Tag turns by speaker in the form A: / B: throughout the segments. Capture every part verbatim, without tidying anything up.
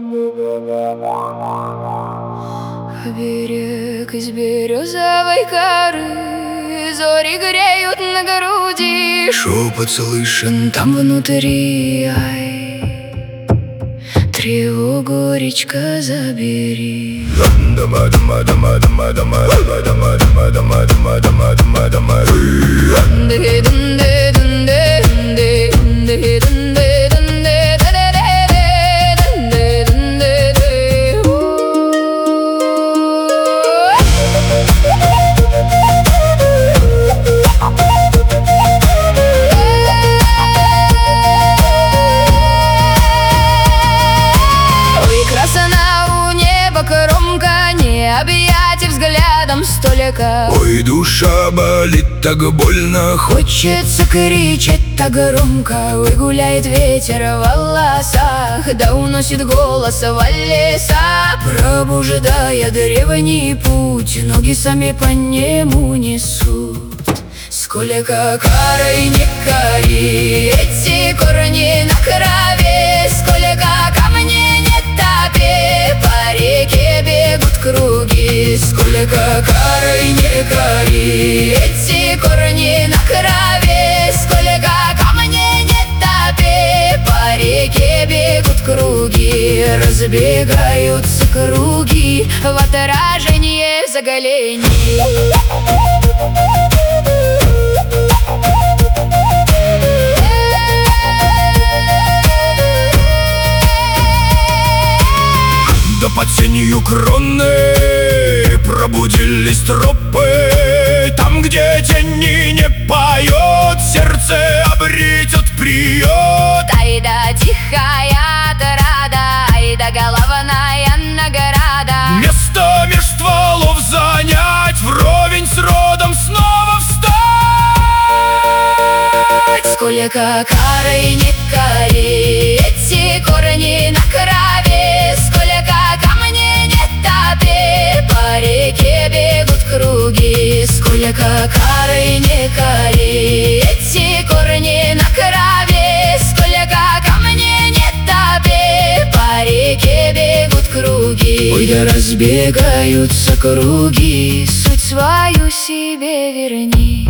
A: Берег из березовой коры, зори греют на груди, шепот слышен там внутри. Ай, тревогу, речка, забери. Объятий взглядом столика.
B: Ой, душа болит, так больно.
A: Хочется кричать так громко. Ой, гуляет ветер в волосах, да уносит голос в леса, пробуждая древний путь. Ноги сами по нему несут. Сколько карой не кори, эти корни на крови. Сколько камней не топи, по реке бегут круги. Сколько карой не кори, эти корни на крови. Сколько камней не топи, по реке бегут круги. Разбегаются круги в отражении заголений.
B: Да под сенью кроны пробудились тропы. Там, где тени не поет, сердце обретет приют.
A: Ай да тихая отрада, ай да головная награда.
B: Место меж стволов занять, вровень с родом снова встать.
A: Сколько карой не кори, эти корни на крови. Сколько камней не топи, по реке бегут круги. Сколько карой не кори, эти корни на крови. Сколько камней не топи, по реке бегут круги.
B: Ой, да
A: разбегаются круги, суть свою себе верни.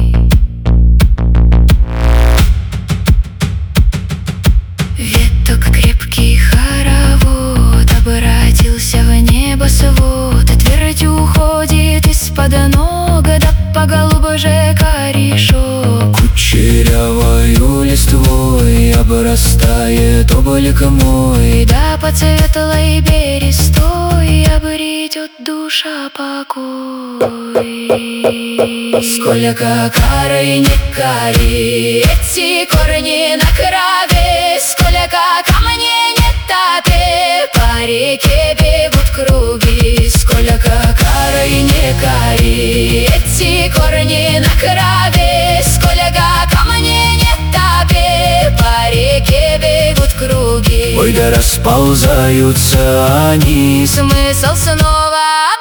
A: Веток крепкий хоровод обратился в небо свод. Твердь уходит из-под ног, да поглубже корешок.
B: Кучерявою листвой обрастает облик мой.
A: Да под светлой берестой обретет душа покой. Сколько карой не кори, эти корни на крови. Сколько камней не топи, по реке бегут круги. Сколько карой не кори, эти корни на крови. Сколько камней не топи, по реке бегут круги.
B: Ой, да расползаются они.
A: Смысл снова